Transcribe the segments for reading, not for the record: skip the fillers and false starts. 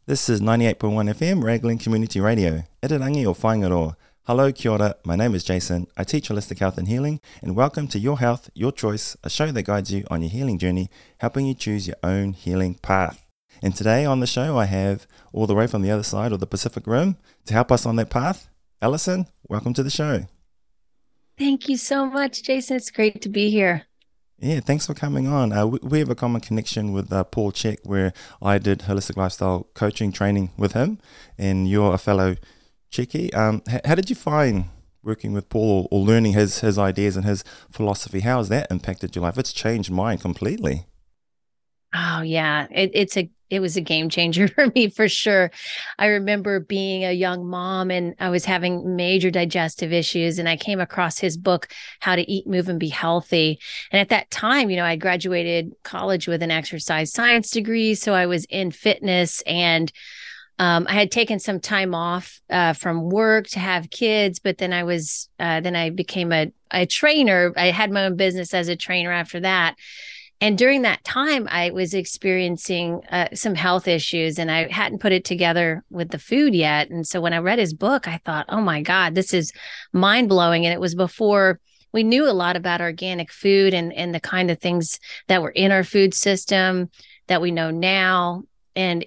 This is 98.1 FM Raglan Community Radio. Irirangi o Whangaroa. Hello, kia ora. My name is Jason. I teach holistic health and healing, and welcome to Your Health, Your Choice, a show that guides you on your healing journey, helping you choose your own healing path. And today on the show, I have all the way from the other side of the Pacific Rim to help us on that path, Alison. Welcome to the show. Thank you so much, Jason. It's great to be here. Yeah, thanks for coming on. We have a common connection with Paul Check, where I did holistic lifestyle coaching training with him, and you're a fellow Cheeky. How did you find working with Paul or learning his ideas and his philosophy? How has that impacted your life? It's changed mine completely. Oh yeah, it was a game changer for me for sure. I remember being a young mom and I was having major digestive issues, and I came across his book, How to Eat, Move, and Be Healthy. And at that time, I graduated college with an exercise science degree, so I was in fitness, and I had taken some time off from work to have kids, but then I became a trainer. I had my own business as a trainer after that. And during that time, I was experiencing some health issues, and I hadn't put it together with the food yet. And so when I read his book, I thought, oh my God, this is mind blowing. And it was before we knew a lot about organic food and the kind of things that were in our food system that we know now. And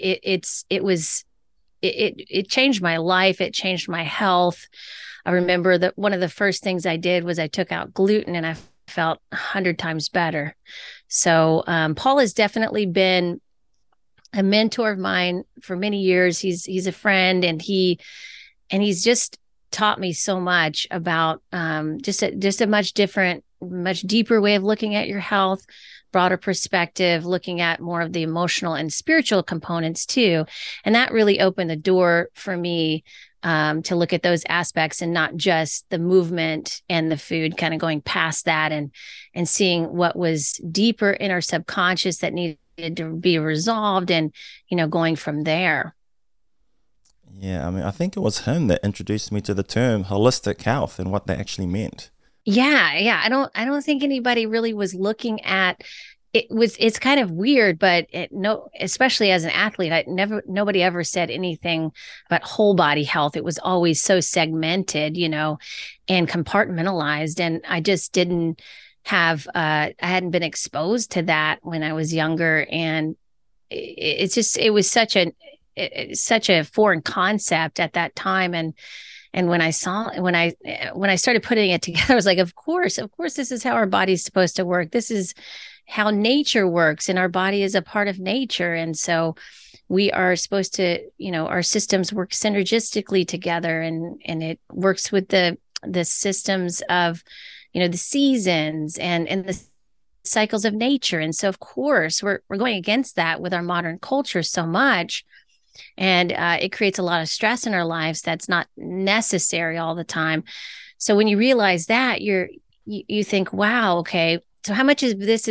it changed my life. It changed my health. I remember that one of the first things I did was I took out gluten, and I felt 100 times better. So Paul has definitely been a mentor of mine for many years. He's a friend, and he's just taught me so much about just a much different, much deeper way of looking at your health, broader perspective, looking at more of the emotional and spiritual components too. And that really opened the door for me to look at those aspects and not just the movement and the food, kind of going past that and seeing what was deeper in our subconscious that needed to be resolved, and, going from there. Yeah, I mean, I think it was him that introduced me to the term holistic health and what that actually meant. Yeah. I don't think anybody really was looking at it. It's kind of weird, but no, especially as an athlete, nobody ever said anything about whole body health. It was always so segmented, and compartmentalized. And I just didn't have, I hadn't been exposed to that when I was younger. And it was such a foreign concept at that time. And when I started putting it together, I was like, of course, this is how our body's supposed to work. This is how nature works, and our body is a part of nature. And so we are supposed to, our systems work synergistically together, and it works with the systems of, the seasons and the cycles of nature. And so, of course, we're going against that with our modern culture so much. And it creates a lot of stress in our lives that's not necessary all the time. So when you realize that, you think, wow, okay, so how much of this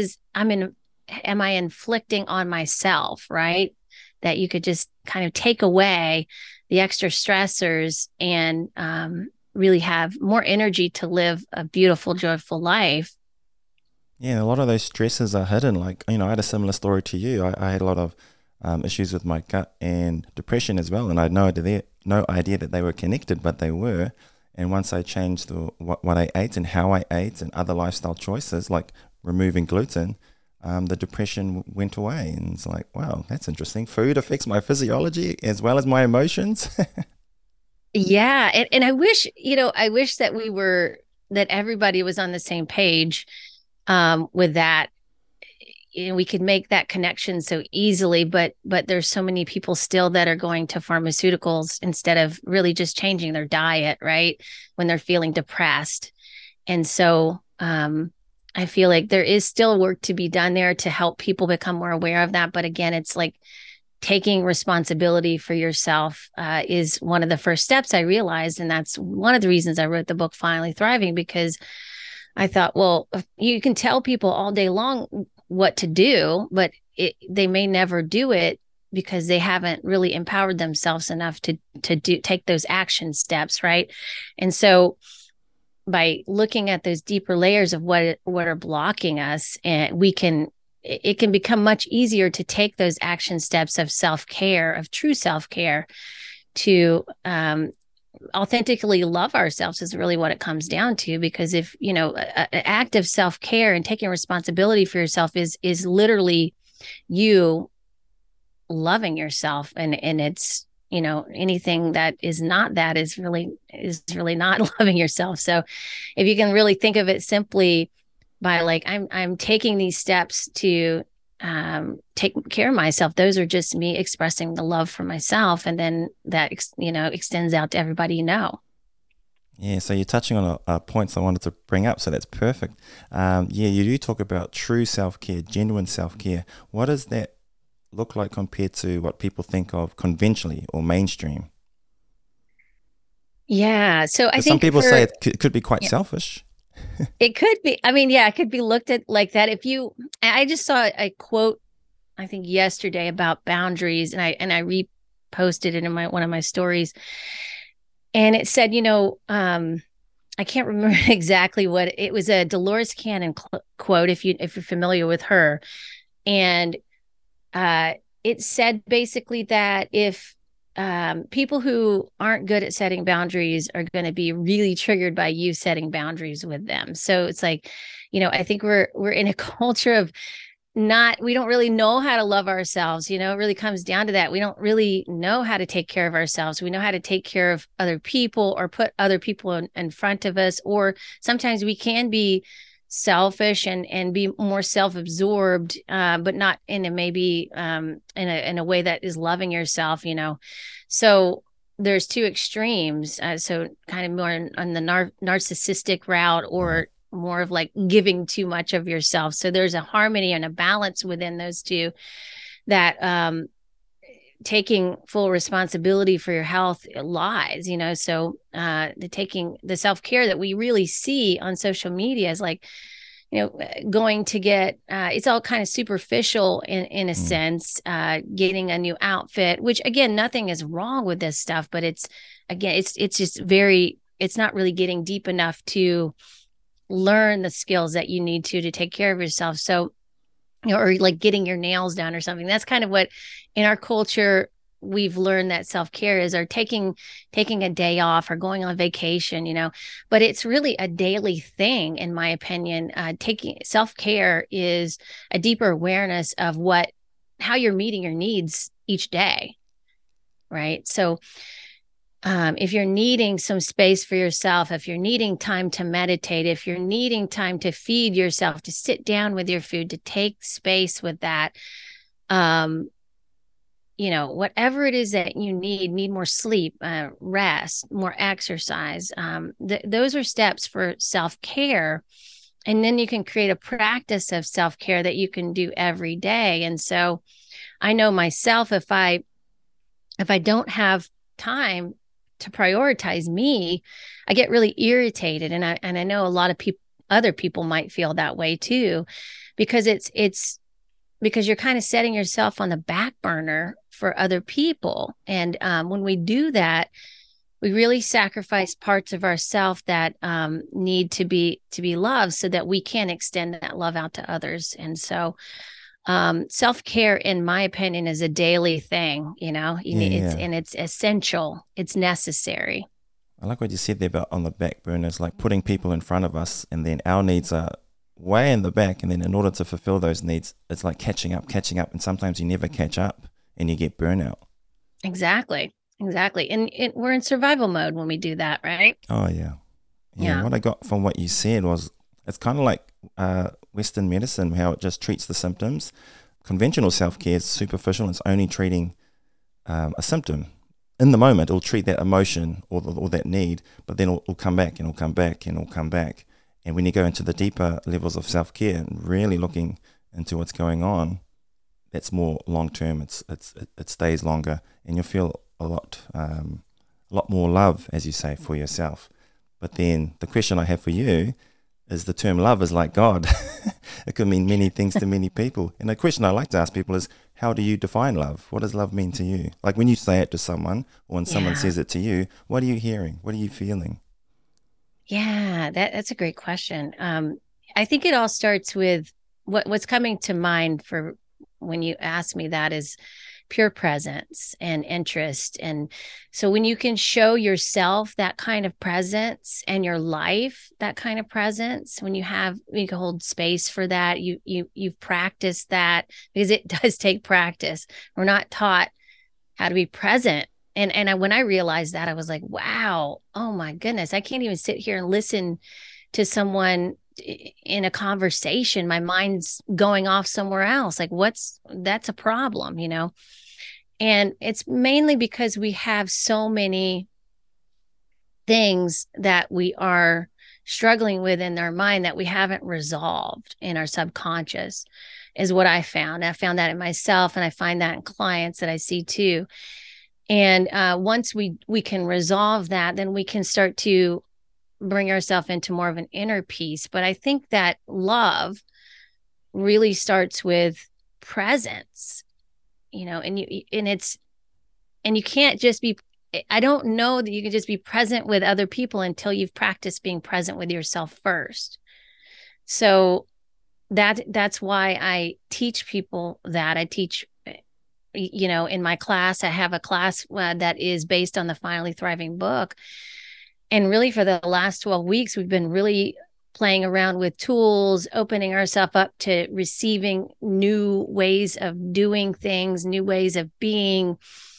am I inflicting on myself, right? That you could just kind of take away the extra stressors and really have more energy to live a beautiful, joyful life. Yeah, a lot of those stresses are hidden. Like, I had a similar story to you. I had a lot of issues with my gut and depression as well, and I had no idea that they were connected, but they were. And once I changed what I ate and how I ate and other lifestyle choices like removing gluten, the depression went away. And it's like, wow, that's interesting. Food affects my physiology as well as my emotions. Yeah, and I wish, that everybody was on the same page with that. We could make that connection so easily, but there's so many people still that are going to pharmaceuticals instead of really just changing their diet, right? When they're feeling depressed. And so I feel like there is still work to be done there to help people become more aware of that. But again, it's like taking responsibility for yourself is one of the first steps I realized. And that's one of the reasons I wrote the book, Finally Thriving, because I thought, well, you can tell people all day long what to do, but they may never do it because they haven't really empowered themselves enough to take those action steps, right? And so by looking at those deeper layers of what are blocking us, and we can it can become much easier to take those action steps of self-care, of true self-care, to authentically love ourselves is really what it comes down to. Because if, an act of self-care and taking responsibility for yourself is literally you loving yourself, and it's, anything that is not that is really not loving yourself. So if you can really think of it simply by like, I'm taking these steps to take care of myself, those are just me expressing the love for myself, and then that extends out to everybody Yeah, so you're touching on a points I wanted to bring up, so that's perfect. Yeah, you do talk about true self-care, genuine self-care. What does that look like compared to what people think of conventionally or mainstream? Yeah, so I Some think people say it could be quite selfish. it could be. I mean, yeah, it could be looked at like that. I just saw a quote, I think yesterday, about boundaries, and I reposted it in one of my stories, and it said, I can't remember exactly what it was. A Dolores Cannon quote, if you're familiar with her, and it said basically that if people who aren't good at setting boundaries are going to be really triggered by you setting boundaries with them. So it's like, I think we're in a culture of we don't really know how to love ourselves. It really comes down to that. We don't really know how to take care of ourselves. We know how to take care of other people or put other people in front of us. Or sometimes we can be selfish and be more self-absorbed, but not in a way that is loving yourself. So there's two extremes. So kind of more on the narcissistic route, or more of like giving too much of yourself. So there's a harmony and a balance within those two, that taking full responsibility for your health lies, so the self-care that we really see on social media is like, going to get, it's all kind of superficial in a sense, getting a new outfit, which again, nothing is wrong with this stuff, but it's just it's not really getting deep enough to learn the skills that you need to take care of yourself. So, or like getting your nails done or something. That's kind of what in our culture we've learned that self-care is, or taking a day off or going on vacation, but it's really a daily thing, in my opinion. Taking self-care is a deeper awareness of how you're meeting your needs each day. Right. So if you're needing some space for yourself, if you're needing time to meditate, if you're needing time to feed yourself, to sit down with your food, to take space with that, whatever it is that you need more sleep, rest, more exercise. Those are steps for self-care. And then you can create a practice of self-care that you can do every day. And so I know myself, if I don't have time to prioritize me, I get really irritated. And I know a lot of other people might feel that way too, because it's because you're kind of setting yourself on the back burner for other people. And when we do that, we really sacrifice parts of ourselves that need to be loved, so that we can extend that love out to others. And so self-care, in my opinion, is a daily thing. It's essential. It's necessary. I like what you said there about on the back burners, like putting people in front of us, and then our needs are way in the back. And then in order to fulfill those needs, it's like catching up. And sometimes you never catch up and you get burnout. Exactly. And we're in survival mode when we do that, right? Oh, yeah. Yeah. What I got from what you said was, it's kind of like Western medicine, how it just treats the symptoms. Conventional self-care is superficial. It's only treating a symptom. In the moment, it'll treat that emotion or that need, but then it'll come back and it'll come back and it'll come back. And when you go into the deeper levels of self-care and really looking into what's going on, that's more long-term. It stays longer, and you'll feel a lot more love, as you say, for yourself. But then the question I have for you is, the term love is like God. It could mean many things to many people. And the question I like to ask people is, how do you define love? What does love mean to you? Like when you say it to someone, or when someone says it to you, what are you hearing? What are you feeling? Yeah, that's a great question. I think it all starts with what's coming to mind for when you ask me that is pure presence and interest. And so when you can show yourself that kind of presence and your life that kind of presence, when you can hold space for that, you've practiced that, because it does take practice. We're not taught how to be present. When I realized that, I was like, wow, oh my goodness, I can't even sit here and listen to someone in a conversation. My mind's going off somewhere else. Like, that's a problem, you know? And it's mainly because we have so many things that we are struggling with in our mind that we haven't resolved in our subconscious, is what I found. I found that in myself, and I find that in clients that I see too. And once we can resolve that, then we can start to bring ourselves into more of an inner peace. But I think that love really starts with presence, you know, and you can't just be, I don't know that you can just be present with other people until you've practiced being present with yourself first. So that's why I teach people that. I teach, you know, in my class, I have a class that is based on the Finally Thriving book. And really for the last 12 weeks, we've been really playing around with tools, opening ourselves up to receiving new ways of doing things, new ways of being,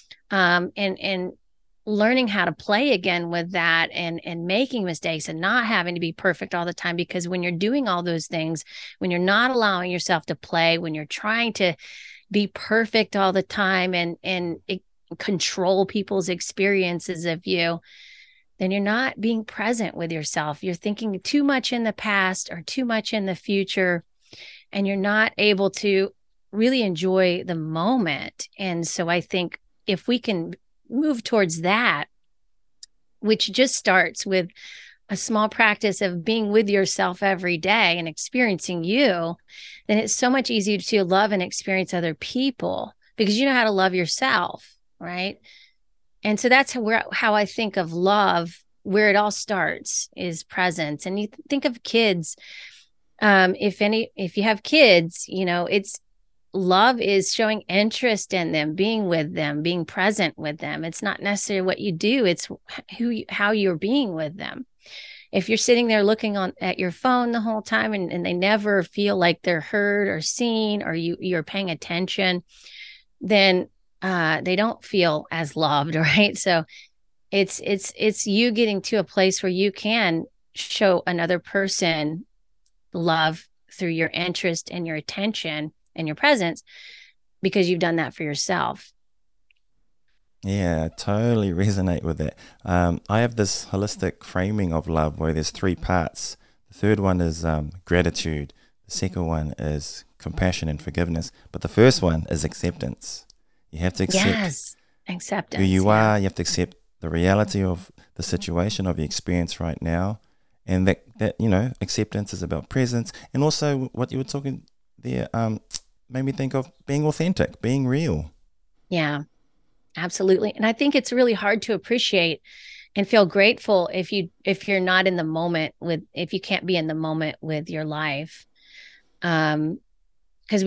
and learning how to play again with that, and making mistakes and not having to be perfect all the time. Because when you're doing all those things, when you're not allowing yourself to play, when you're trying to be perfect all the time and control people's experiences of you, then you're not being present with yourself. You're thinking too much in the past or too much in the future, and you're not able to really enjoy the moment. And so I think if we can move towards that, which just starts with a small practice of being with yourself every day and experiencing you, then it's so much easier to love and experience other people, because you know how to love yourself, right? And so that's how I think of love. Where it all starts is presence. And you think of kids. If you have kids, you know, it's love is showing interest in them, being with them, being present with them. It's not necessarily what you do; it's how you're being with them. If you're sitting there looking at your phone the whole time, and they never feel like they're heard or seen, or you're paying attention, then they don't feel as loved, right? So it's you getting to a place where you can show another person love through your interest and your attention and your presence, because you've done that for yourself. Yeah, I totally resonate with that. I have this holistic framing of love where there's three parts. The third one is gratitude. The second one is compassion and forgiveness. But the first one is acceptance. You have to accept acceptance, who you are. You have to accept the reality of the situation, of your experience right now. And that you know, acceptance is about presence. And also what you were talking there made me think of being authentic, being real. Yeah, absolutely. And I think it's really hard to appreciate and feel grateful if you're not in the moment if you can't be in the moment with your life. Because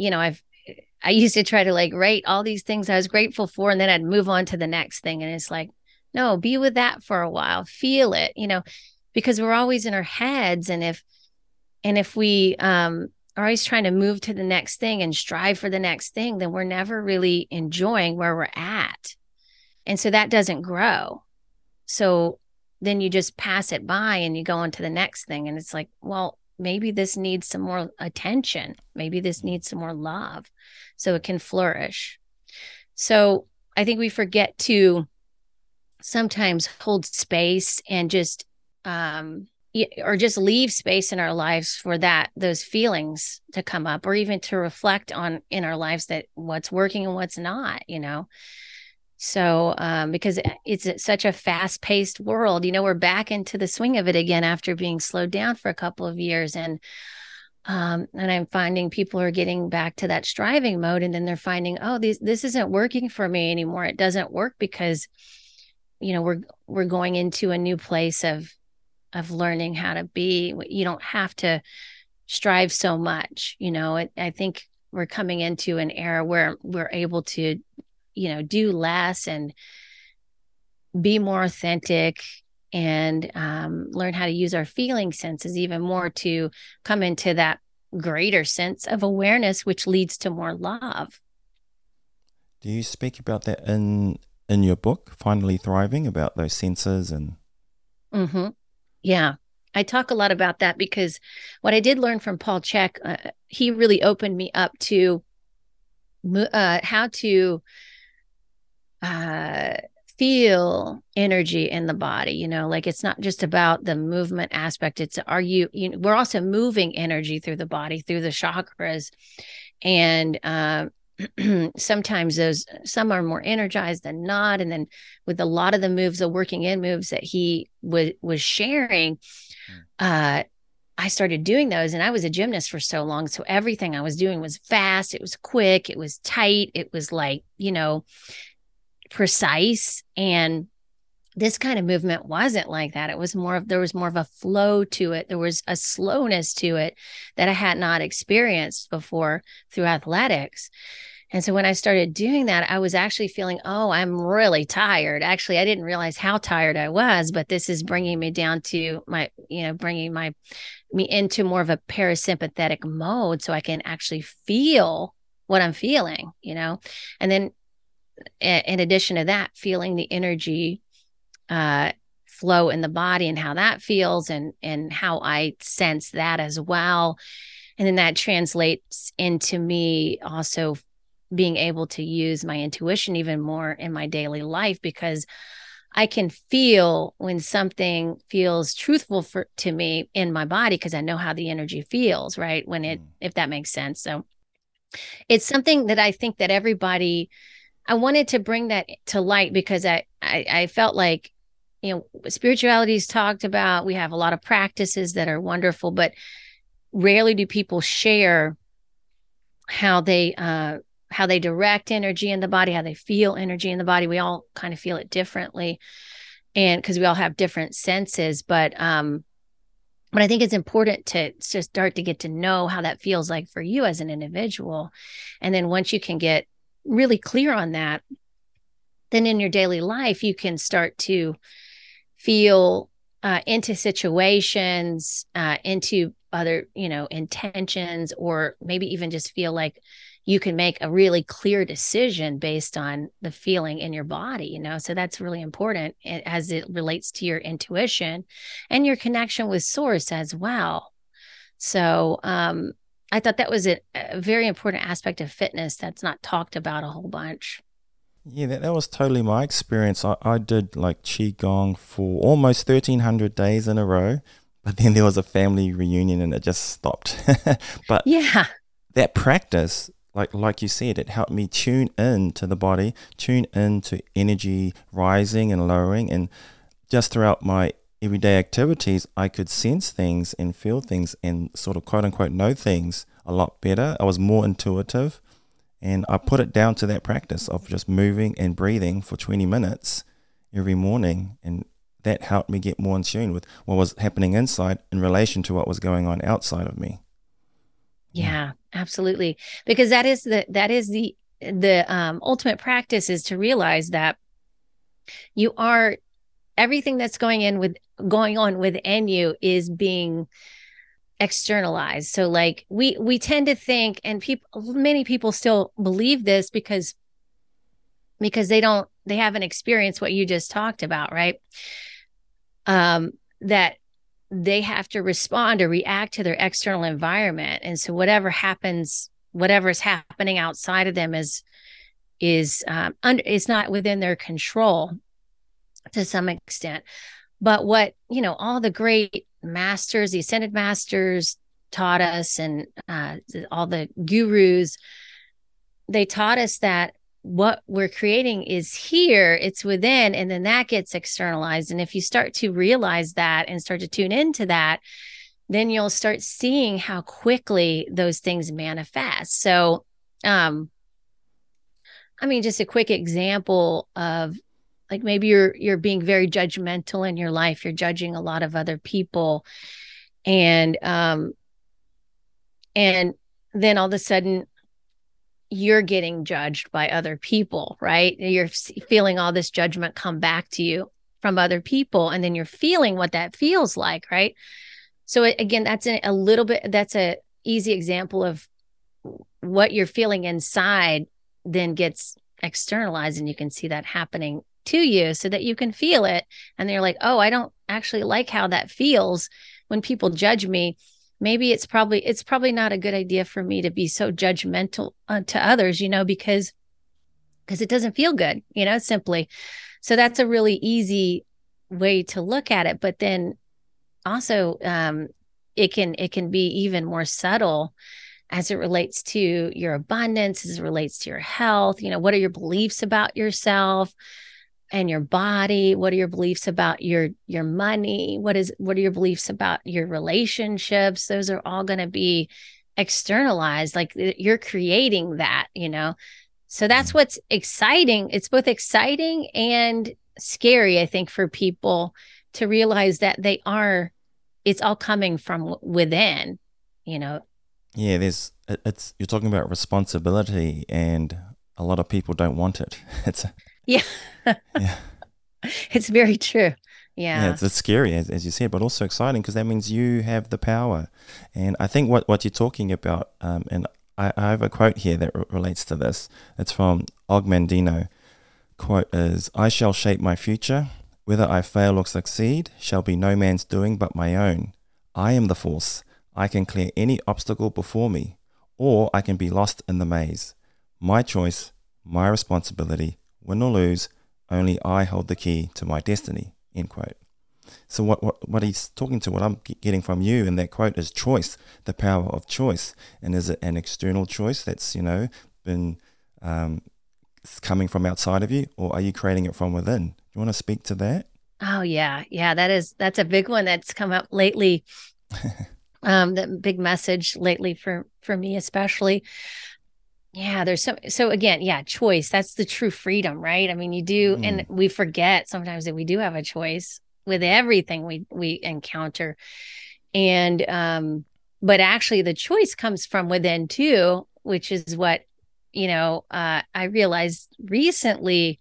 I used to try to like write all these things I was grateful for, and then I'd move on to the next thing. And it's like, no, be with that for a while, feel it, you know, because we're always in our heads. And if we are always trying to move to the next thing and strive for the next thing, then we're never really enjoying where we're at. And so that doesn't grow. So then you just pass it by and you go on to the next thing. And it's like, well, maybe this needs some more attention. Maybe this needs some more love so it can flourish. So I think we forget to sometimes hold space and just or just leave space in our lives for those feelings to come up, or even to reflect on in our lives that what's working and what's not, you know. So because it's such a fast-paced world, you know, we're back into the swing of it again after being slowed down for a couple of years. And I'm finding people are getting back to that striving mode, and then they're finding, oh, this isn't working for me anymore. It doesn't work because, you know, we're going into a new place of learning how to be. You don't have to strive so much. I think we're coming into an era where we're able to, do less and be more authentic, and learn how to use our feeling senses even more to come into that greater sense of awareness, which leads to more love. Do you speak about that in your book, Finally Thriving, about those senses and Mm-hmm. Yeah. I talk a lot about that because what I did learn from Paul Chek, he really opened me up to how to uh, feel energy in the body. Like it's not just about the movement aspect. It's we're also moving energy through the body, through the chakras. And sometimes some are more energized than not. And then with a lot of the moves, the working in moves that he was sharing, I started doing those, and I was a gymnast for so long. So everything I was doing was fast. It was quick. It was tight. It was like, precise. And this kind of movement wasn't like that. There was more of a flow to it. There was a slowness to it that I had not experienced before through athletics. And so when I started doing that, I was actually feeling, oh, I'm really tired. Actually, I didn't realize how tired I was, but this is bringing me down to bringing me into more of a parasympathetic mode so I can actually feel what I'm feeling, and then in addition to that, feeling the energy flow in the body and how that feels, and how I sense that as well. And then that translates into me also being able to use my intuition even more in my daily life, because I can feel when something feels truthful to me in my body, because I know how the energy feels, right? If that makes sense. So it's something that I think that I wanted to bring that to light, because I felt like, spirituality is talked about. We have a lot of practices that are wonderful, but rarely do people share how they direct energy in the body, how they feel energy in the body. We all kind of feel it differently, and because we all have different senses, but I think it's important to start to get to know how that feels like for you as an individual. And then once you can get really clear on that, then in your daily life, you can start to feel into situations, into other, intentions, or maybe even just feel like you can make a really clear decision based on the feeling in your body, so that's really important as it relates to your intuition and your connection with source as well. So I thought that was a very important aspect of fitness that's not talked about a whole bunch. yeah, that was totally my experience. I did like Qigong for almost 1,300 days in a row, but then there was a family reunion and it just stopped. But Yeah. that practice, like you said, it helped me tune in to the body, tune in to energy rising and lowering. And just throughout my everyday activities, I could sense things and feel things and sort of quote unquote know things a lot better. I was more intuitive. And I put it down to that practice of just moving and breathing for 20 minutes every morning. And that helped me get more in tune with what was happening inside in relation to what was going on outside of me. Yeah, absolutely. Because that is the ultimate practice, is to realize that you are everything that's going on within you is being externalized. So like we tend to think, and many people still believe this because they haven't experienced what you just talked about, right? That they have to respond or react to their external environment. And so whatever's happening outside of them is not within their control to some extent. But what, all the great masters, the ascended masters taught us, and all the gurus, they taught us that what we're creating is here, it's within, and then that gets externalized. And if you start to realize that and start to tune into that, then you'll start seeing how quickly those things manifest. So, just a quick example of, like, maybe you're being very judgmental in your life. You're judging a lot of other people, and And then all of a sudden you're getting judged by other people, right? You're feeling all this judgment come back to you from other people. And then you're feeling what that feels like, right? So again, that's a little bit, that's a easy example of what you're feeling inside then gets externalized, and you can see that happening to you so that you can feel it. And then you're like, oh, I don't actually like how that feels when people judge me. Maybe it's probably not a good idea for me to be so judgmental to others, because it doesn't feel good, simply. So that's a really easy way to look at it. But then also, it can be even more subtle as it relates to your abundance, as it relates to your health. What are your beliefs about yourself and your body? What are your beliefs about your money? What are your beliefs about your relationships? Those are all going to be externalized. Like you're creating that, So that's what's exciting. It's both exciting and scary, I think, for people to realize that it's all coming from within, Yeah, you're talking about responsibility, and a lot of people don't want it. Yeah. Yeah. It's very true. Yeah, Yeah. it's scary, as you said, but also exciting because that means you have the power. And I think what you're talking about, and I have a quote here that relates to this. It's from Og Mandino. Quote is, "I shall shape my future. Whether I fail or succeed shall be no man's doing but my own. I am the force. I can clear any obstacle before me, or I can be lost in the maze. My choice, my responsibility, win or lose, only I hold the key to my destiny." End quote. So what he's talking to, what I'm getting from you in that quote is choice, the power of choice. And is it an external choice that's, been coming from outside of you, or are you creating it from within? Do you want to speak to that? Oh yeah. Yeah. That's a big one that's come up lately. That big message lately for me, especially. Yeah, so again, yeah, choice. That's the true freedom, right? I mean, you do, and we forget sometimes that we do have a choice with everything we encounter. And but actually the choice comes from within too, which is what, I realized recently.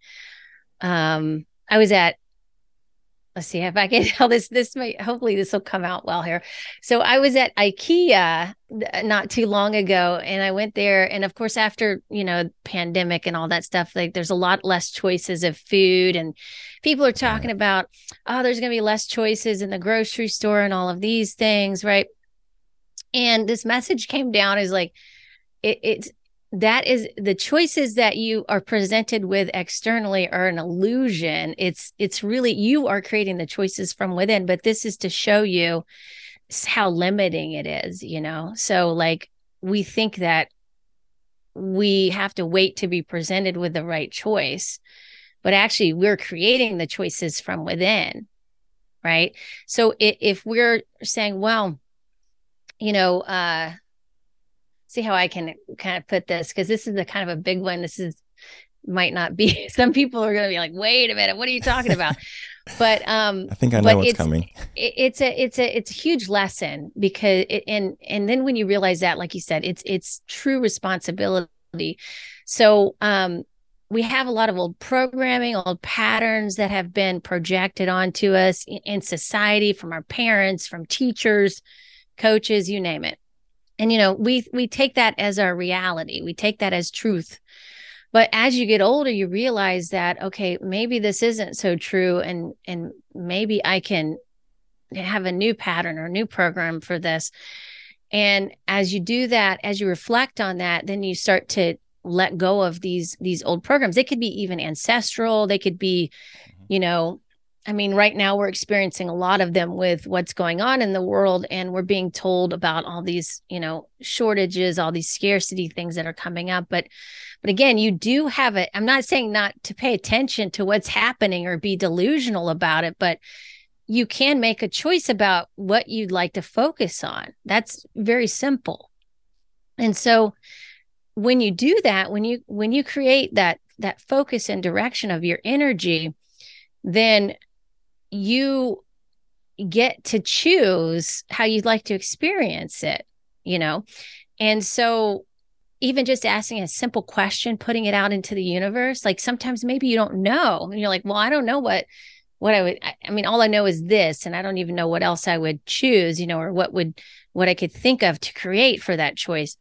I was at, let's see if I can tell this may, hopefully this will come out well here. So I was at IKEA not too long ago, and I went there, and of course after, pandemic and all that stuff, like there's a lot less choices of food, and people are talking about, oh, there's going to be less choices in the grocery store and all of these things, right? And this message came down as like, it's that is the choices that you are presented with externally are an illusion. It's really, you are creating the choices from within, but this is to show you how limiting it is, So like we think that we have to wait to be presented with the right choice, but actually we're creating the choices from within, right? So if we're saying, well, see how I can kind of put this, because this is the kind of a big one. Might not be, some people are going to be like, wait a minute, what are you talking about? But I think I know what's coming. It's a huge lesson, because and then when you realize that, like you said, it's true responsibility. So we have a lot of old programming, old patterns that have been projected onto us in society, from our parents, from teachers, coaches, you name it. And, we take that as our reality. We take that as truth. But as you get older, you realize that, okay, maybe this isn't so true. And maybe I can have a new pattern or a new program for this. And as you do that, as you reflect on that, then you start to let go of these old programs. They could be even ancestral. They could be, right now we're experiencing a lot of them with what's going on in the world, and we're being told about all these, shortages, all these scarcity things that are coming up. But again, you do have it. I'm not saying not to pay attention to what's happening or be delusional about it, but you can make a choice about what you'd like to focus on. That's very simple. And so when you do that, when you create that focus and direction of your energy, then you get to choose how you'd like to experience it, And so even just asking a simple question, putting it out into the universe, like sometimes maybe you don't know. And you're like, well, I don't know what I would, I mean, all I know is this, and I don't even know what else I would choose, or what I could think of to create for that choice.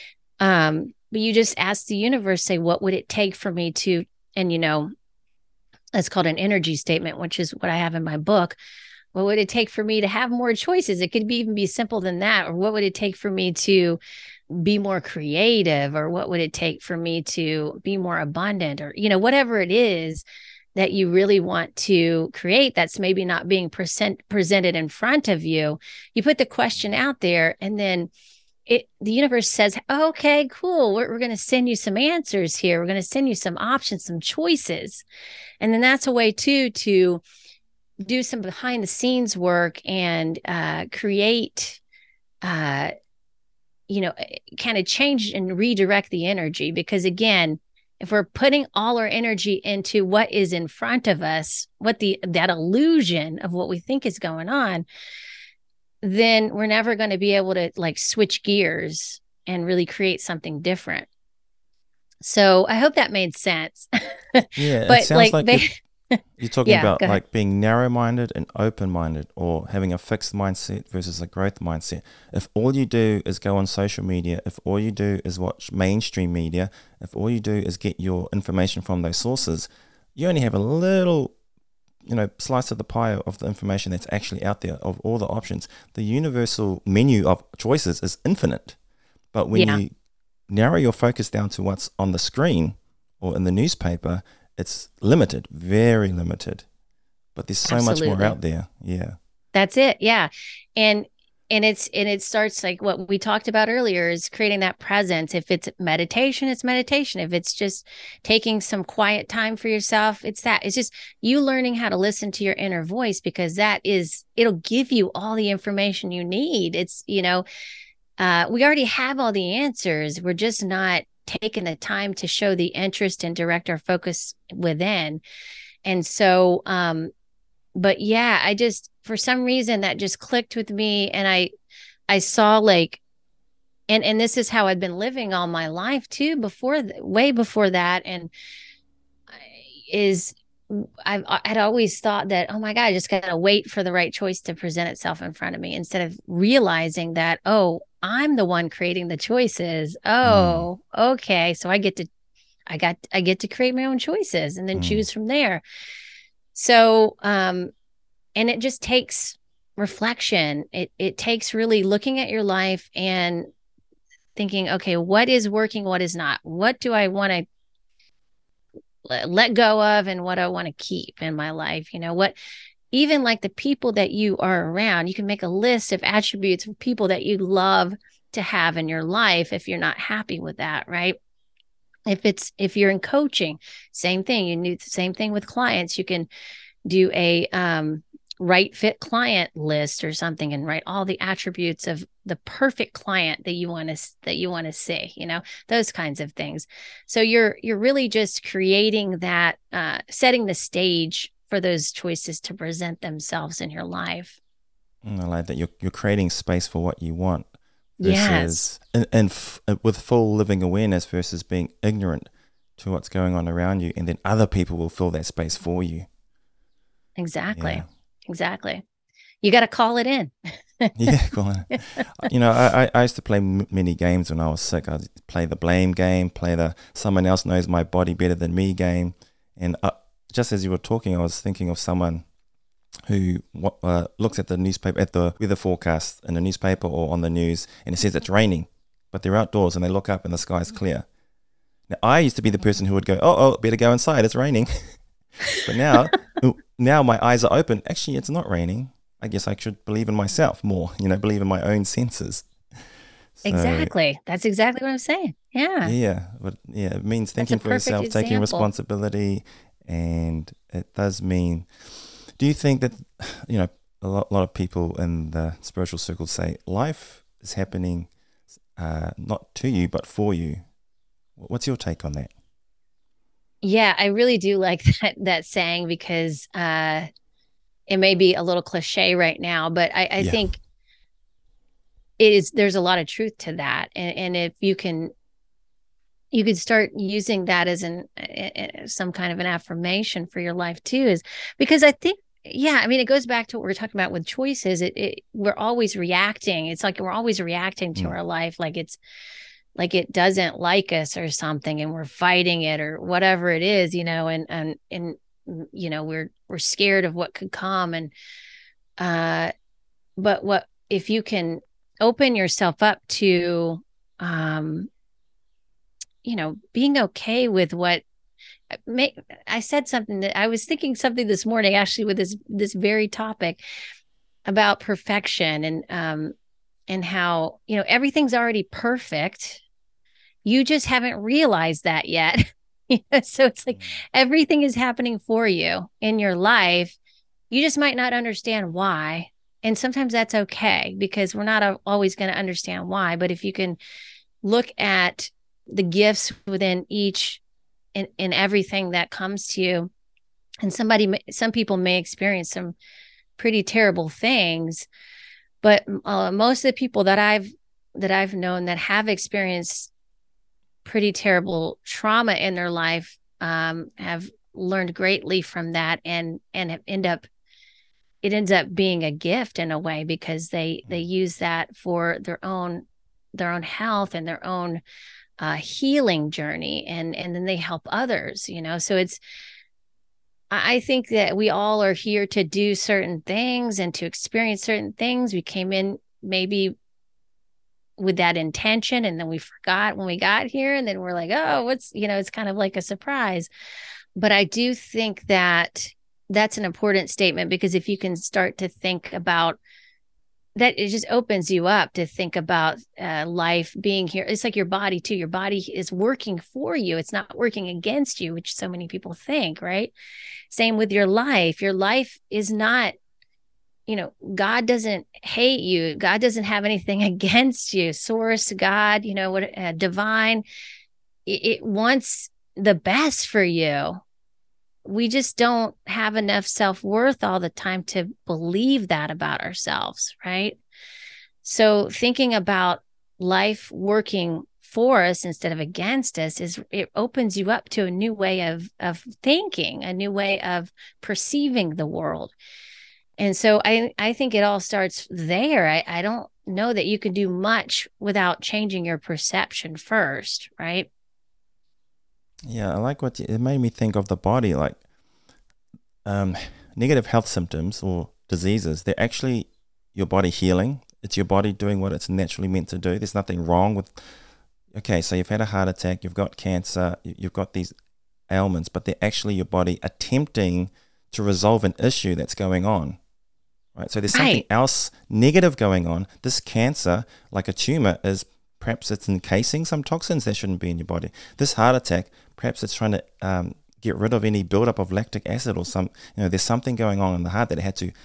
But you just ask the universe, say, what would it take for me to, and it's called an energy statement, which is what I have in my book. What would it take for me to have more choices? It could even be simple than that. Or what would it take for me to be more creative? Or what would it take for me to be more abundant? Or, whatever it is that you really want to create that's maybe not being presented in front of you, you put the question out there, and then the universe says, oh, okay, cool. We're going to send you some answers here. We're going to send you some options, some choices. And then that's a way too, to do some behind the scenes work and create, kind of change and redirect the energy. Because again, if we're putting all our energy into what is in front of us, that illusion of what we think is going on, then we're never going to be able to like switch gears and really create something different. So I hope that made sense. Yeah, it But sounds like like you're talking yeah, about go ahead. like being narrow-minded and open-minded, or having a fixed mindset versus a growth mindset. If all you do is go on social media, if all you do is watch mainstream media, if all you do is get your information from those sources, you only have a little, slice of the pie of the information that's actually out there, of all the options. The universal menu of choices is infinite. But when Yeah, you narrow your focus down to what's on the screen or in the newspaper, it's limited, very limited. But there's so much more absolutely. out there. Yeah. That's it. Yeah. And it starts like what we talked about earlier, is creating that presence. If it's meditation, it's meditation. If it's just taking some quiet time for yourself, it's that. It's just you learning how to listen to your inner voice, because it'll give you all the information you need. We already have all the answers. We're just not taking the time to show the interest and direct our focus within. And so, but yeah, I just, for some reason, that just clicked with me. And I saw like, and this is how I'd been living all my life too, way before that. And is I'd always thought that, oh my God, I just got to wait for the right choice to present itself in front of me, instead of realizing that, oh, I'm the one creating the choices. Mm, Oh, okay. So I get to create my own choices and then mm. choose from there. So, and it just takes reflection. It takes really looking at your life and thinking, okay, what is working, what is not? What do I want to let go of, and what I want to keep in my life? What, even like the people that you are around, you can make a list of attributes of people that you love to have in your life if you're not happy with that, right? If you're in coaching, same thing. You do the same thing with clients. You can do a right fit client list or something, and write all the attributes of the perfect client that you want to see, those kinds of things. So you're really just creating that, setting the stage for those choices to present themselves in your life. I like that you're creating space for what you want Yes, versus, with full living awareness versus being ignorant to what's going on around you. And then other people will fill that space for you. exactly. Yeah. Exactly. You got to call it in. Yeah, go on. I used to play many games when I was sick. I'd play the blame game, play the someone else knows my body better than me game. And just as you were talking, I was thinking of someone who looks at the newspaper, at the weather forecast in the newspaper or on the news, and it says it's raining, but they're outdoors and they look up and the sky's clear. Now, I used to be the person who would go, oh, better go inside, it's raining. But now my eyes are open. Actually, it's not raining. I guess I should believe in myself more, believe in my own senses. So, Exactly. That's exactly what I'm saying. Yeah. yeah, it means That's a thinking for perfect yourself, taking example. responsibility, and it does mean. Do you think that, you know, lot of people in the spiritual circles say life is happening, not to you but for you? What's your take on that? Yeah, I really do like that saying, because it may be a little cliche right now, but I Yeah. think there's a lot of truth to that. And if you could start using that as some kind of an affirmation for your life too, is because I think, yeah, I mean, it goes back to what we are talking about with choices. We're always reacting. It's like we're always reacting to our life, like it's like it doesn't like us or something, and we're fighting it or whatever it is, and we're scared of what could come. And but what if you can open yourself up to being okay with what I said something that I was thinking something this morning, actually, with this very topic about perfection, and how, everything's already perfect. You just haven't realized that yet. So it's like everything is happening for you in your life. You just might not understand why. And sometimes that's okay, because we're not always going to understand why. But if you can look at the gifts within each in everything that comes to you, and some people may experience some pretty terrible things, but most of the people that I've known that have experienced pretty terrible trauma in their life have learned greatly from that, and it ends up being a gift in a way, because they use that for their own health and their own healing journey, and then they help others, so I think that we all are here to do certain things and to experience certain things. We came in maybe with that intention, and then we forgot when we got here, and then we're like, oh, it's kind of like a surprise. But I do think that that's an important statement, because if you can start to think about that, it just opens you up to think about life being here. It's like your body too. Your body is working for you. It's not working against you, which so many people think, right? Same with your life. Your life is not, God doesn't hate you. God doesn't have anything against you. Source, God, divine, it wants the best for you. We just don't have enough self-worth all the time to believe that about ourselves, right? So thinking about life working for us instead of against us, it opens you up to a new way of thinking, a new way of perceiving the world. And so I think it all starts there. I don't know that you can do much without changing your perception first, right? Yeah, I like it made me think of the body, like negative health symptoms or diseases. They're actually your body healing. It's your body doing what it's naturally meant to do. There's nothing wrong with, okay, so you've had a heart attack, you've got cancer, you've got these ailments, but they're actually your body attempting to resolve an issue that's going on, right? So there's something else negative going on. This cancer, like a tumor, is perhaps it's encasing some toxins that shouldn't be in your body. This heart attack, perhaps it's trying to get rid of any buildup of lactic acid or there's something going on in the heart that it had to,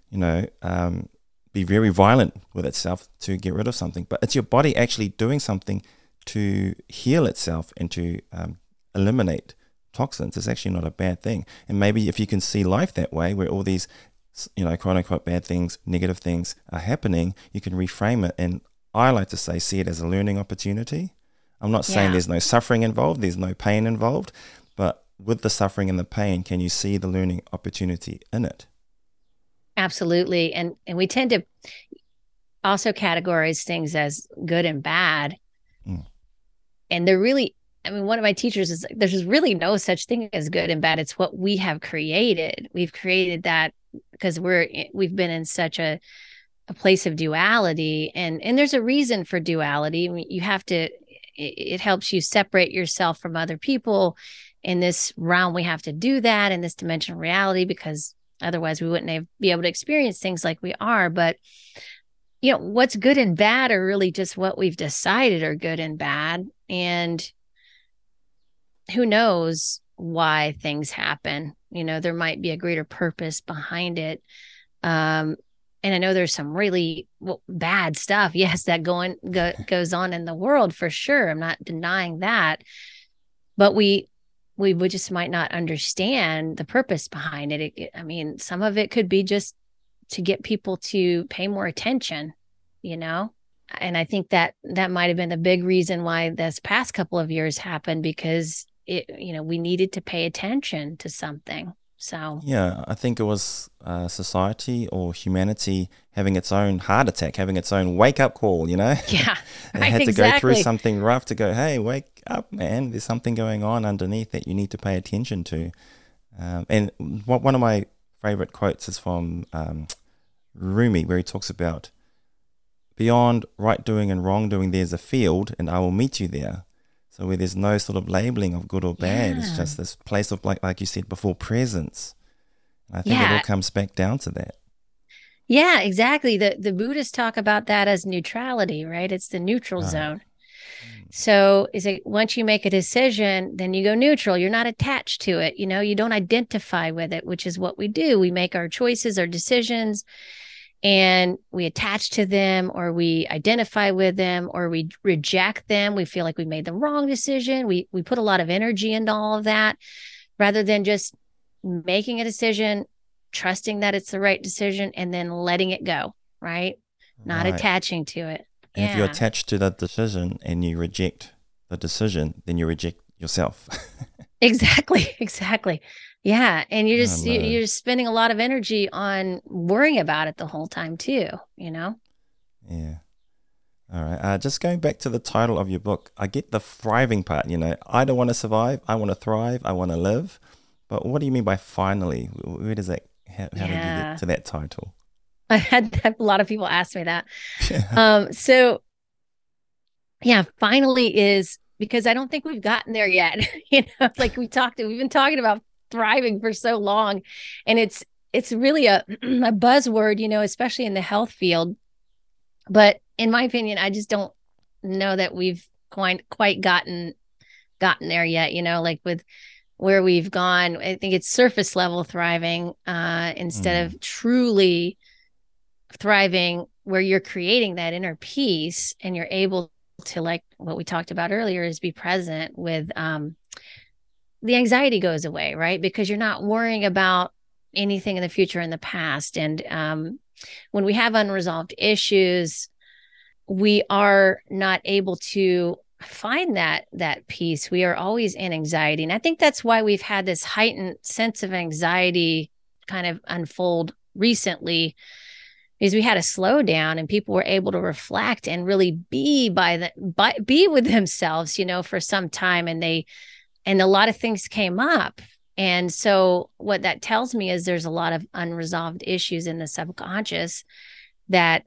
be very violent with itself to get rid of something. But it's your body actually doing something to heal itself and to eliminate toxins. It's actually not a bad thing. And maybe if you can see life that way, where all these, quote unquote bad things, negative things are happening, you can reframe it. And I like to say, see it as a learning opportunity. I'm not saying there's no suffering involved, there's no pain involved, but with the suffering and the pain, can you see the learning opportunity in it? Absolutely. And we tend to also categorize things as good and bad. And they're really, one of my teachers is like, there's really no such thing as good and bad. It's what we have created. We've created that because we've been in such a place of duality, and there's a reason for duality. You have to, it helps you separate yourself from other people. In this realm, we have to do that in this dimensional reality, because otherwise we wouldn't be able to experience things like we are. But what's good and bad are really just what we've decided are good and bad, and who knows why things happen. There might be a greater purpose behind it. And I know there's some really bad stuff, yes, that goes on in the world, for sure. I'm not denying that, but we would just might not understand the purpose behind it. Some of it could be just to get people to pay more attention, And I think that that might have been the big reason why this past couple of years happened, because we needed to pay attention to something. So, Yeah, I think it was society or humanity having its own heart attack, having its own wake up call, you know? yeah, It right, had to go through exactly. something rough to go, hey, wake up, man. There's something going on underneath that you need to pay attention to. And one of my favorite quotes is from Rumi, where he talks about beyond right doing and wrong doing, there's a field, and I will meet you there. So where there's no sort of labeling of good or bad, it's Yeah. just this place of like you said before, presence. I think it all Yeah. comes back down to that. Yeah, exactly. The Buddhists talk about that as neutrality, right? It's the neutral Right. zone. So is it once you make a decision, then you go neutral. You're not attached to it. You don't identify with it, which is what we do. We make our choices, our decisions, and we attach to them, or we identify with them, or we reject them. We feel like we made the wrong decision. We put a lot of energy into all of that rather than just making a decision, trusting that it's the right decision, and then letting it go, right? Not Right. attaching to it. And if you Yeah. attach to that decision and you reject the decision, then you reject yourself. Exactly. Exactly. Yeah. And you're Oh just you- no. you're just spending a lot of energy on worrying about it the whole time too. Yeah. All right. Just going back to the title of your book, I get the thriving part. I don't want to survive. I want to thrive. I want to live. But what do you mean by finally? Where does that? How did you get Yeah. to that title? I had a lot of people ask me that. Yeah. So yeah, finally is because I don't think we've gotten there yet. Like we've been talking about thriving for so long, and it's really a a buzzword, especially in the health field. But in my opinion, I just don't know that we've quite gotten there yet. Like with where we've gone, I think it's surface level thriving instead Mm, of truly thriving, where you're creating that inner peace and you're able to, like what we talked about earlier, is be present with the anxiety goes away, right? Because you're not worrying about anything in the future, in the past. And when we have unresolved issues, we are not able to find that peace. We are always in anxiety, and I think that's why we've had this heightened sense of anxiety kind of unfold recently, because we had a slowdown and people were able to reflect and really be with themselves, for some time, and a lot of things came up. And so what that tells me is there's a lot of unresolved issues in the subconscious that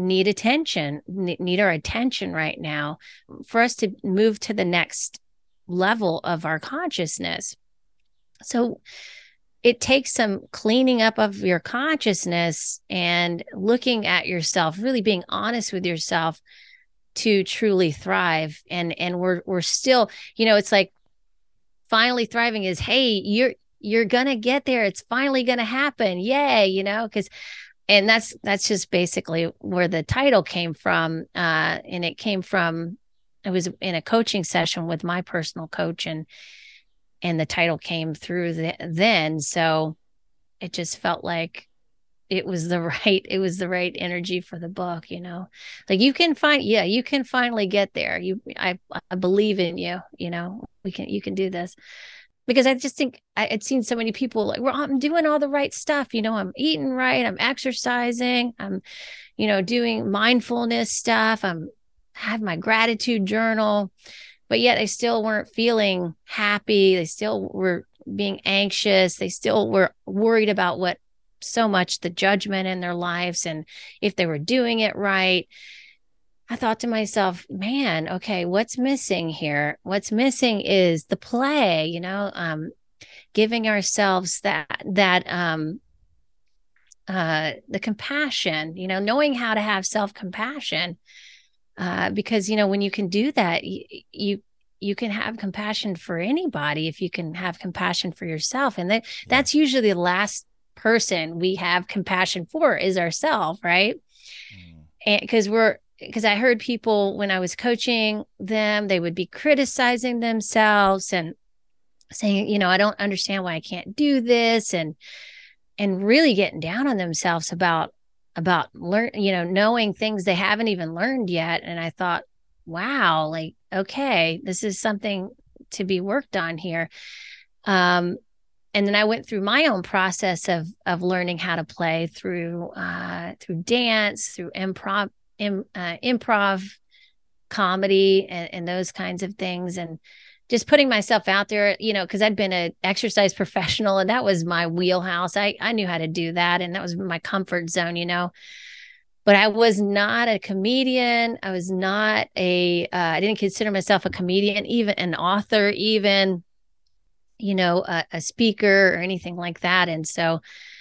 need our attention right now for us to move to the next level of our consciousness. So it takes some cleaning up of your consciousness and looking at yourself, really being honest with yourself to truly thrive. And we're still, it's like finally thriving is, hey, you're gonna get there. It's finally gonna happen. Yay, because and that's just basically where the title came from. And it was in a coaching session with my personal coach, and the title came through then. So it just felt like it was the right energy for the book. Like you can finally get there. I believe in you. You can do this, because I just think I'd seen so many people like, well, I'm doing all the right stuff. I'm eating right. I'm exercising. I'm, doing mindfulness stuff. I have my gratitude journal, but yet they still weren't feeling happy. They still were being anxious. They still were worried about so much the judgment in their lives and if they were doing it right. I thought to myself, man, okay, what's missing here? What's missing is the play, giving ourselves the compassion, knowing how to have self-compassion. Because when you can do that, you can have compassion for anybody if you can have compassion for yourself. And yeah. that's usually the last person we have compassion for is ourselves, right? Mm, And because I heard people when I was coaching them, they would be criticizing themselves and saying, I don't understand why I can't do this, and really getting down on themselves about knowing things they haven't even learned yet. And I thought, wow, like, okay, this is something to be worked on here. And then I went through my own process of learning how to play through dance, through improv, comedy, and those kinds of things, and just putting myself out there, because I'd been an exercise professional, and that was my wheelhouse. I knew how to do that, and that was my comfort zone. But I was not a comedian. I was not I didn't consider myself a comedian, even an author, even a speaker or anything like that. And so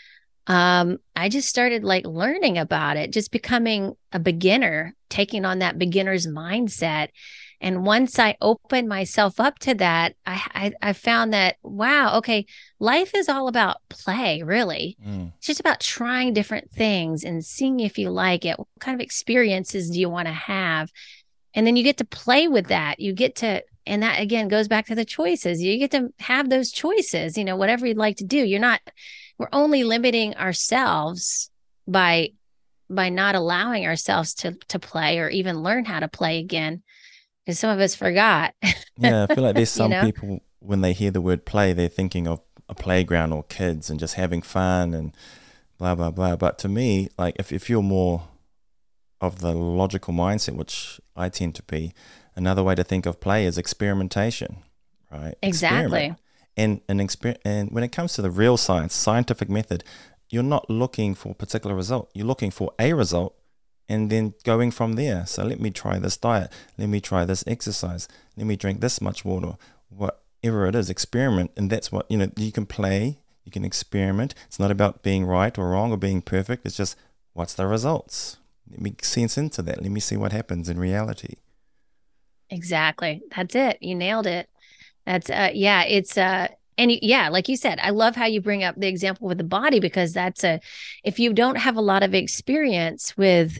I just started like learning about it, just becoming a beginner, taking on that beginner's mindset. And once I opened myself up to that, I found that, wow, okay, life is all about play, really. It's just about trying different things and seeing if you like it. What kind of experiences do you want to have? And then you get to play with that. And that again goes back to the choices. You get to have those choices, whatever you'd like to do. We're only limiting ourselves by not allowing ourselves to play or even learn how to play again, because some of us forgot. Yeah, I feel like there's some people, when they hear the word play, they're thinking of a playground or kids and just having fun and blah, blah, blah. But to me, like if you're more of the logical mindset, which I tend to be, another way to think of play is experimentation, right? Exactly. And when it comes to the real scientific method, you're not looking for a particular result. You're looking for a result and then going from there. So let me try this diet. Let me try this exercise. Let me drink this much water. Whatever it is, experiment. And that's what, you can play, you can experiment. It's not about being right or wrong or being perfect. It's just, what's the results? Let me sense into that. Let me see what happens in reality. Exactly. That's it. You nailed it. That's it's like you said, I love how you bring up the example with the body, because if you don't have a lot of experience with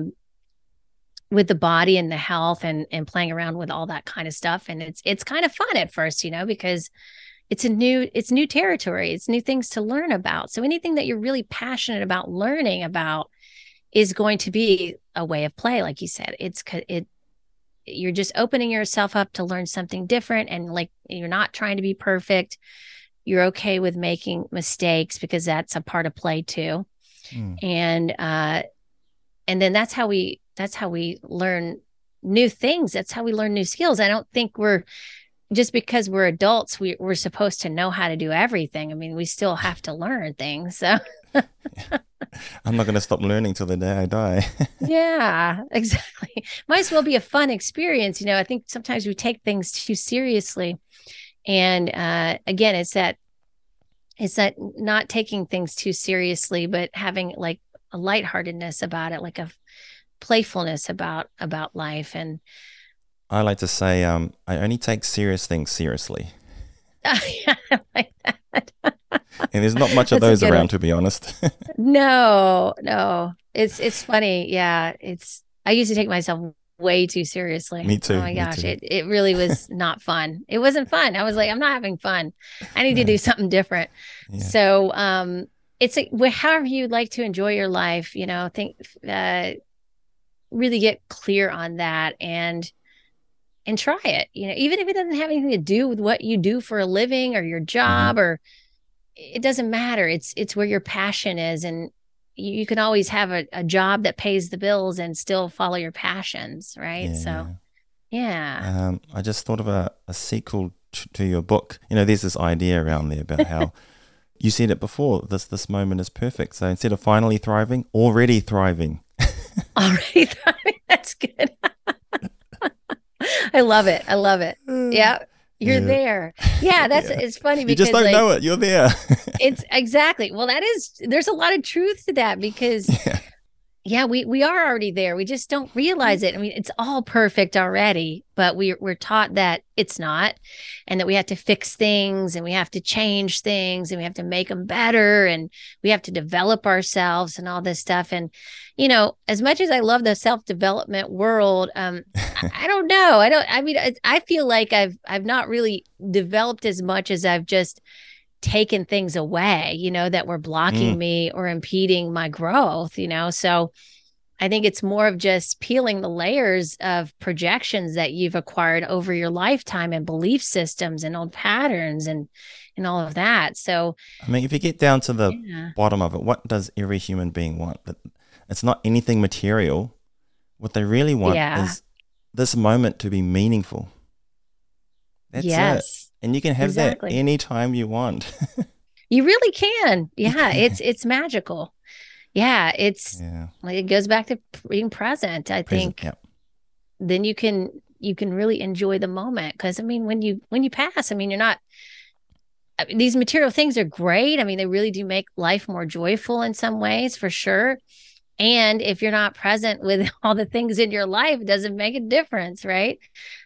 the body and the health and playing around with all that kind of stuff, and it's kind of fun at first, because it's new territory, it's new things to learn about. So anything that you're really passionate about learning about is going to be a way of play, like you said. You're just opening yourself up to learn something different. And like, you're not trying to be perfect. You're okay with making mistakes, because that's a part of play too. And then that's how we learn new things. That's how we learn new skills. I don't think just because we're adults, we're supposed to know how to do everything. I mean, we still have to learn things. So I'm not going to stop learning till the day I die. Yeah, exactly. Might as well be a fun experience. I think sometimes we take things too seriously. And again, it's that not taking things too seriously, but having like a lightheartedness about it, like a playfulness about life. And I like to say, I only take serious things seriously. Yeah, I like that. And there's not much of those around, to be honest. No. It's funny. Yeah. I used to take myself way too seriously. Me too. Oh my gosh. It really was not fun. It wasn't fun. I was like, I'm not having fun. I need to do something different. Yeah. So, it's however you'd like to enjoy your life, really get clear on that and try it, even if it doesn't have anything to do with what you do for a living or your job, or it doesn't matter. It's where your passion is. And you can always have a job that pays the bills and still follow your passions. Right. Yeah. So, yeah. I just thought of a sequel to your book. There's this idea around there about how you said it before, this moment is perfect. So instead of finally thriving, already thriving. Already thriving. That's good. I love it. Yeah. You're there. Yeah. It's funny because you just don't know it. You're there. It's exactly. Well, there's a lot of truth to that, because we are already there. We just don't realize it. I mean, it's all perfect already, but we're taught that it's not, and that we have to fix things and we have to change things and we have to make them better and we have to develop ourselves and all this stuff. And, as much as I love the self-development world, I don't know. I feel like I've not really developed as much as I've just taken things away, that were blocking me or impeding my growth, So I think it's more of just peeling the layers of projections that you've acquired over your lifetime and belief systems and old patterns and all of that. So, I mean, if you get down to the bottom of it, what does every human being want? It's not anything material. What they really want is this moment to be meaningful. That's it. And you can have that anytime you want. You really can. Yeah, it's magical. Yeah, it goes back to being present. I think then you can really enjoy the moment, because I mean, when you pass, I mean, you're not. These material things are great. I mean, they really do make life more joyful in some ways, for sure. And if you're not present with all the things in your life, it doesn't make a difference, right?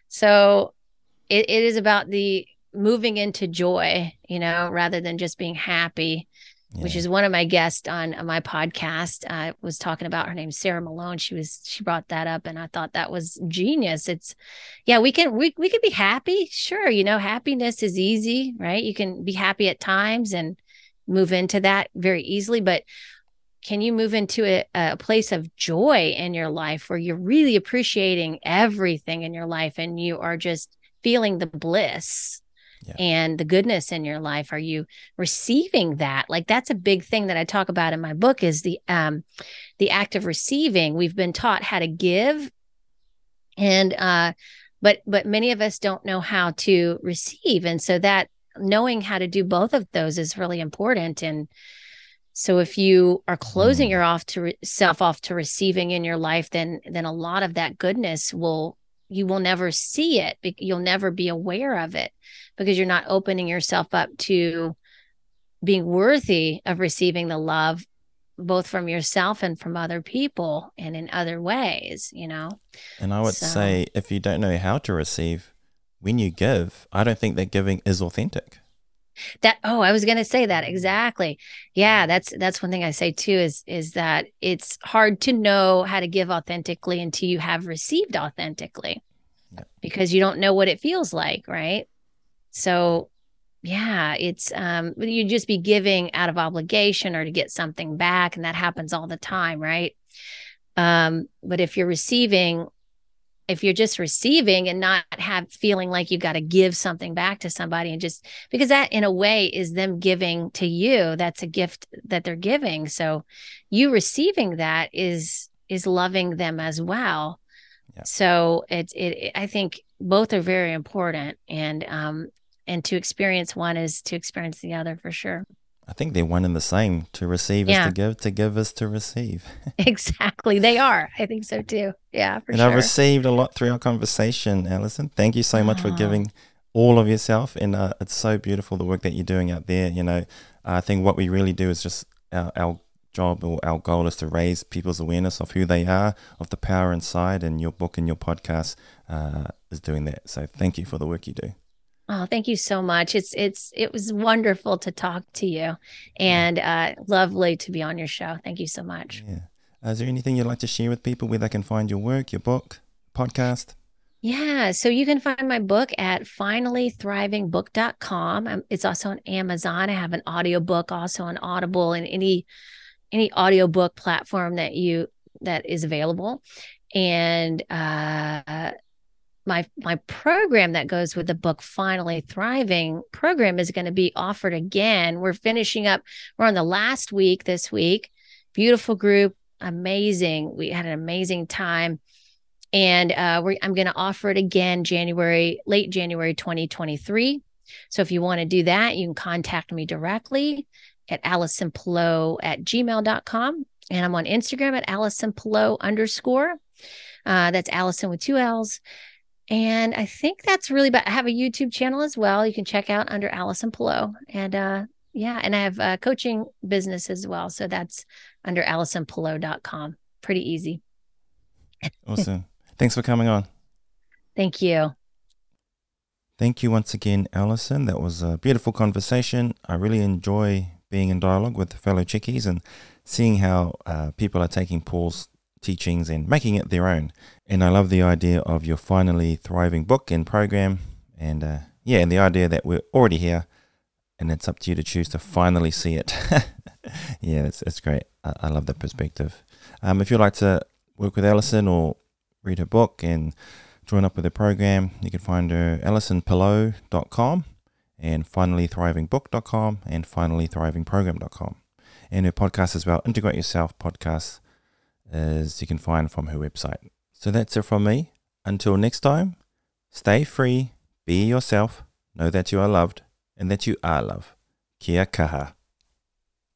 So it is about the moving into joy, rather than just being happy, which is one of my guests on my podcast was talking about. Her name's Sarah Malone. She brought that up, and I thought that was genius. We can be happy. Sure. Happiness is easy, right? You can be happy at times and move into that very easily, but can you move into a place of joy in your life where you're really appreciating everything in your life and you are just feeling the bliss and the goodness in your life? Are you receiving that? Like, that's a big thing that I talk about in my book, is the act of receiving. We've been taught how to give, and but many of us don't know how to receive. And so that knowing how to do both of those is really important. And so if you are closing yourself off to receiving in your life, then a lot of that goodness you will never see it. You'll never be aware of it, because you're not opening yourself up to being worthy of receiving the love, both from yourself and from other people and in other ways, And I would say, if you don't know how to receive, when you give, I don't think that giving is authentic. I was going to say that exactly. Yeah, that's one thing I say too, is that it's hard to know how to give authentically until you have received authentically, because you don't know what it feels like, right? So yeah, it's you just be giving out of obligation or to get something back, and that happens all the time, right? But if you're just receiving and not feeling like you got to give something back to somebody, and just because that in a way is them giving to you, that's a gift that they're giving. So you receiving that is loving them as well. Yeah. So I think both are very important, and to experience one is to experience the other, for sure. I think they're one and the same. To receive is to give is to receive. Exactly. They are. I think so too. Yeah, for sure. And I've received a lot through our conversation, Alison. Thank you so much for giving all of yourself. And it's so beautiful, the work that you're doing out there. I think what we really do is just our job, or our goal is to raise people's awareness of who they are, of the power inside. And your book and your podcast is doing that. So thank you for the work you do. Oh, thank you so much. It was wonderful to talk to you, and lovely to be on your show. Thank you so much. Yeah. Is there anything you'd like to share with people where they can find your work, your book, podcast? Yeah. So you can find my book at finallythrivingbook.com. It's also on Amazon. I have an audiobook also on Audible and any audiobook platform that is available. And my program that goes with the book, Finally Thriving program, is going to be offered again. We're finishing up. We're on the last week this week. Beautiful group. Amazing. We had an amazing time. And I'm going to offer it again late January 2023. So if you want to do that, you can contact me directly at AlisonPillow@gmail.com. And I'm on Instagram at AlisonPillow_. That's Alison with 2 L's. And I think that's really about. I have a YouTube channel as well. You can check out under Alison Pillow. And and I have a coaching business as well. So that's under AlisonPillow.com. Pretty easy. Awesome. Thanks for coming on. Thank you. Thank you once again, Alison. That was a beautiful conversation. I really enjoy being in dialogue with fellow chickies and seeing how people are taking Paul's teachings and making it their own. And I love the idea of your Finally Thriving book and program, and and the idea that we're already here and it's up to you to choose to finally see it. Yeah, it's great. I love that perspective. If you'd like to work with Alison or read her book and join up with her program, you can find her AlisonPillow.com and FinallyThrivingBook.com and FinallyThrivingProgram.com. And her podcast as well, Integrate Yourself podcast, as you can find from her website. So that's it from me. Until next time, stay free, be yourself, know that you are loved, and that you are love. Kia kaha.